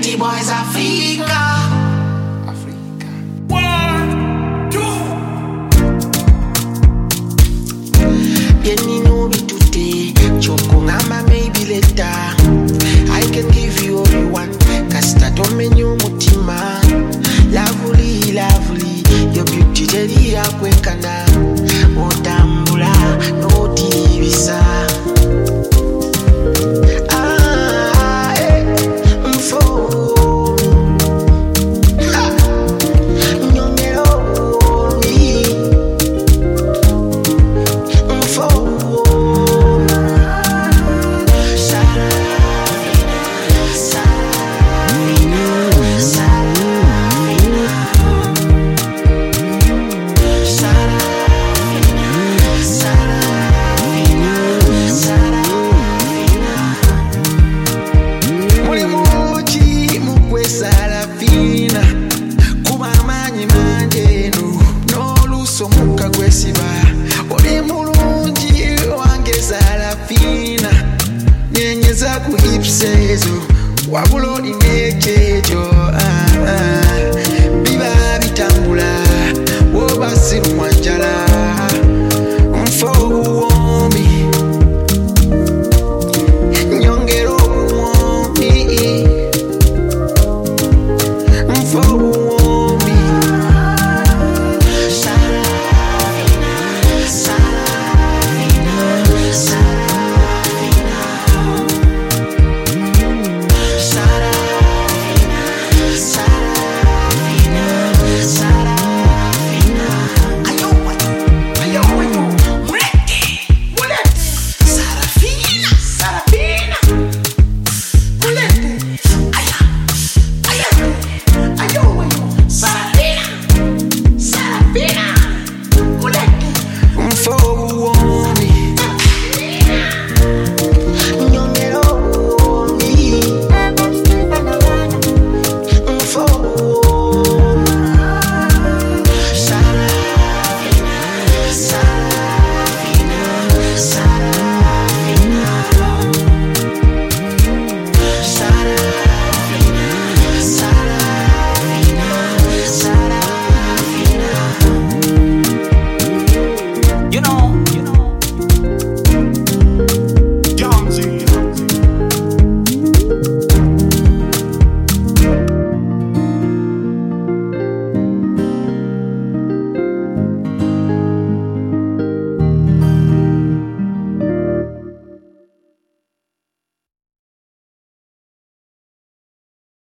Pretty boys Africa. Africa. 1, 2. Yeni no be today, choko ngama maybe later. I can give you all you want, kasta to menyo mutima. Lovely, lovely, your beauty jadi akwekana. Otambula, no divisa. Somuka kwesiba oli mulungi wange Sarafina nyenyeza ku hips ezo wabula olina ekyejo biba bitambula woba sirumwa njala.